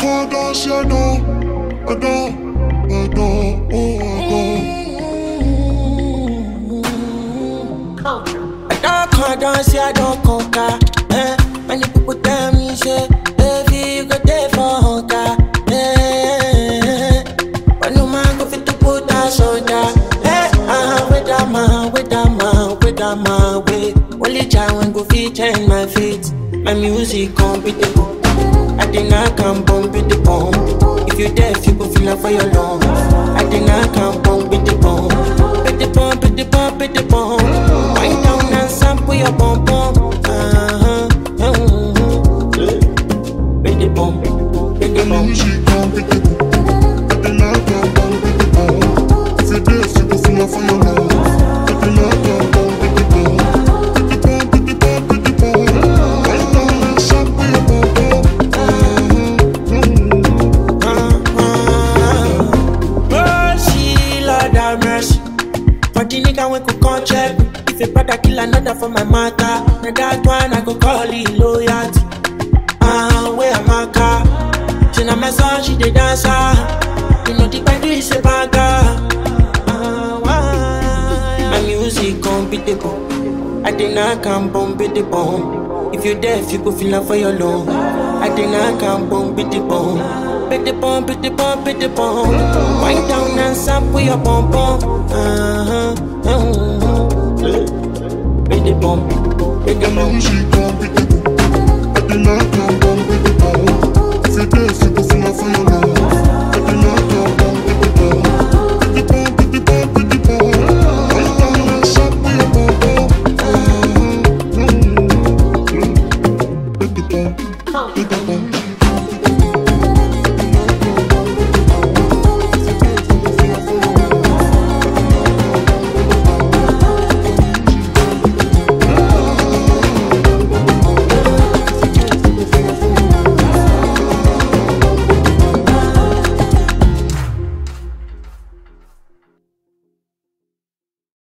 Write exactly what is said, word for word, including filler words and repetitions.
can't dance, I know, I know, I know, oh, I know. I don't call, don't say I don't conquer. Eh? Many people tell me, say, baby, you got there for hunger. Eh? But no man go fit to put that shoulder. Eh? Ah, with that man, with that man, with that man, with. Only child when go fit change my feet. My music compatible. I think I can bump with the bomb. If you deaf, you go feel like for your lungs. I think I can bump with the bomb. With the bomb, with the bomb, with the bomb. Wind down and sample your bomb bomb. Uh-huh. Uh-huh. With the bomb, with the bomb. Music compatible. I think I can bump with the bomb. If you deaf, you go feel like for your lungs. I think I can bump with the bomb. With the bomb, with the bomb, with the bomb. Wind down and sample your bomb bomb. For the nigga we could come check. If a brother kill another for my matter, now that one I go call it loyalty. Ah, where am I car? She na my son, she the dancer. You know the body is a bagger. Ah, why? My music compatible. I think I can bump with the bomb. If you deaf, you go feel like for your lung. I think I can bump with the bomb. With the bomb, with the bomb, with the bomb. Wind down and sample your bomb bomb. Uh-huh, uh-huh. With the bomb, with the bomb. Music compatible. I think I can bump with the